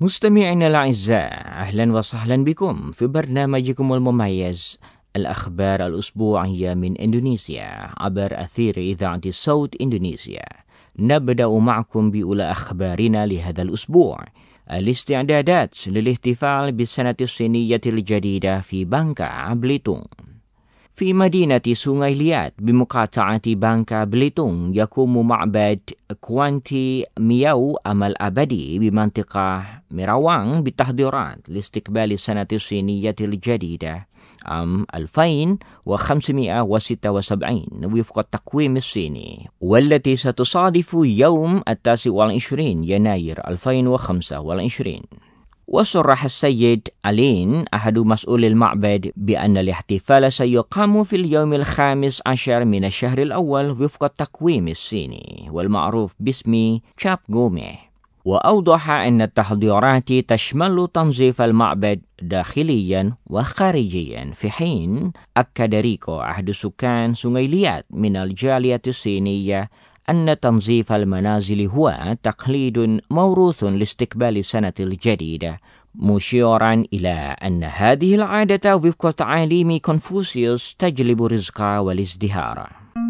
مستمعينا الأعزاء، أهلا وسهلا بكم في برنامجكم المميز الأخبار الأسبوعية من إندونيسيا عبر أثير إذاعة صوت إندونيسيا. نبدأ معكم بأولى أخبارنا لهذا الأسبوع. الاستعدادات للاحتفال بالسنة الصينية الجديدة في بانكا بليتونغ. في مدينة سونغاي ليات بمقاطعة بانكا بليتونغ يقوم معبد كوانتي مياو أمل أبدي بمنطقة ميراوانغ بالتحضيرات لاستقبال السنة الصينية الجديدة عام 2576 وفق التقويم الصيني، والتي ستصادف يوم 29 يناير 2025. وصرح السيد ألين أحد مسؤول المعبد بأن الاحتفال سيقام في اليوم 15 من الشهر الأول وفق التقويم الصيني والمعروف باسم تشاب غومي. وأوضح أن التحضيرات تشمل تنظيف المعبد داخليا وخارجيا، في حين أكد ريكو أحد سكان سونغاي ليات من الجالية الصينية أن تنظيف المنازل هو تقليد موروث لاستقبال السنة الجديدة، مشيرا إلى أن هذه العادة وفق تعاليم كونفوشيوس تجلب الرزق والازدهار.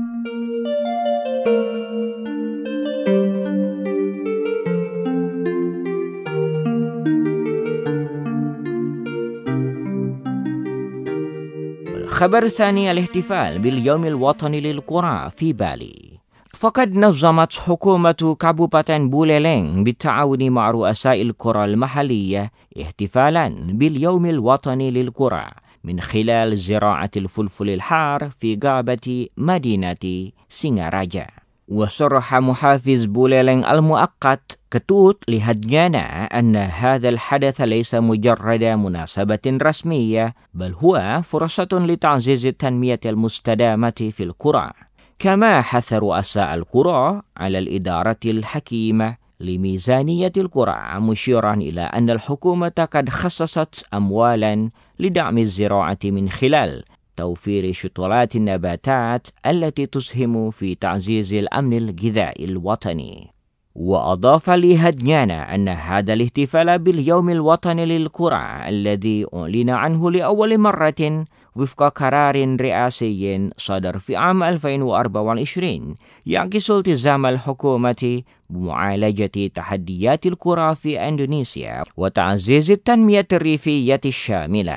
الخبر الثاني، الاحتفال باليوم الوطني للقرى في بالي. فقد نظمت حكومة كابوباتن بوليلينغ بالتعاون مع رؤساء القرى المحلية احتفالا باليوم الوطني للقرى من خلال زراعة الفلفل الحار في غابة مدينة سينغاراجا. وصرح محافظ بوليلينغ المؤقت كتوت لهديانا أن هذا الحدث ليس مجرد مناسبة رسمية، بل هو فرصة لتعزيز التنمية المستدامة في القرى. كما حث رؤساء القرى على الإدارة الحكيمة لميزانية القرى، مشيرا إلى أن الحكومة قد خصصت أموالا لدعم الزراعة من خلال توفير شتلات النباتات التي تسهم في تعزيز الأمن الغذائي الوطني. وأضاف لهديانا أن هذا الاحتفال باليوم الوطني للقرى الذي أعلن عنه لأول مرة وفق قرار رئاسي صدر في عام 2024 يعكس التزام الحكومة بمعالجة تحديات القرى في إندونيسيا وتعزيز التنمية الريفية الشاملة.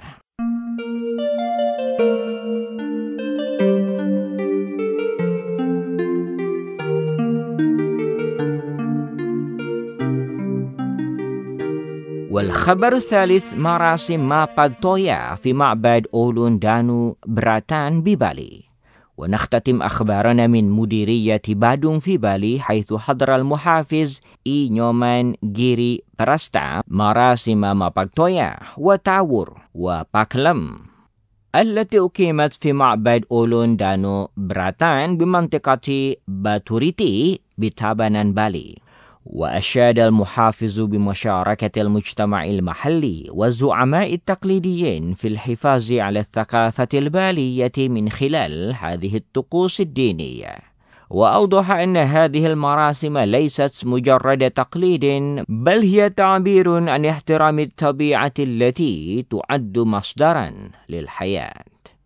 والخبر الثالث، مراسم ماباغ تويا في معبد أولون دانو براتان ببالي. ونختتم أخبارنا من مديرية بادون في بالي، حيث حضر المحافظ إي نيومان جيري براستا مراسم ماباغ تويا وتاور وباكلم التي أقيمت في معبد أولون دانو براتان بمنطقة باتوريتي بتابانان بالي. وأشاد المحافظ بمشاركة المجتمع المحلي والزعماء التقليديين في الحفاظ على الثقافة البالية من خلال هذه الطقوس الدينية. وأوضح أن هذه المراسم ليست مجرد تقليد، بل هي تعبير عن احترام الطبيعة التي تعد مصدرا للحياة.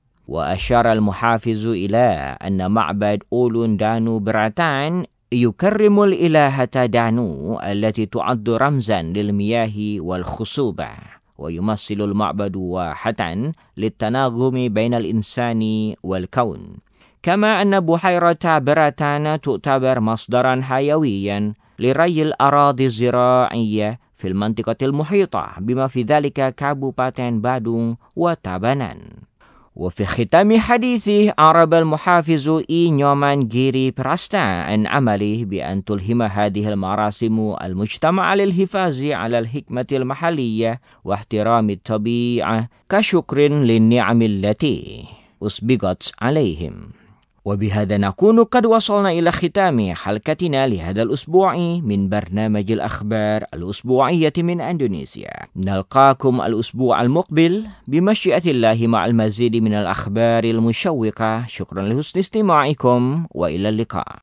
وأشار المحافظ إلى أن معبد أولون دانو براتان يكرم الإلهة دانو التي تعد رمزا للمياه والخصوبة، ويمثل المعبد واحة للتناغم بين الإنسان والكون. كما أن بحيرة براتان تعتبر مصدرا حيويا لري الأراضي الزراعية في المنطقة المحيطة، بما في ذلك كابوباتن بادون وتابانان. وفي ختام حديثه أعرب المحافظ إي نيومان جيري براستا عن عمله بأن تلهم هذه المراسم المجتمع للحفاظ على الحكمة المحلية واحترام الطبيعة كشكر للنعم التي أسبغت عليهم. وبهذا نكون قد وصلنا إلى ختام حلقتنا لهذا الأسبوع من برنامج الأخبار الأسبوعية من إندونيسيا. نلقاكم الأسبوع المقبل بمشيئة الله مع المزيد من الأخبار المشوقة. شكرا لحسن استماعكم وإلى اللقاء.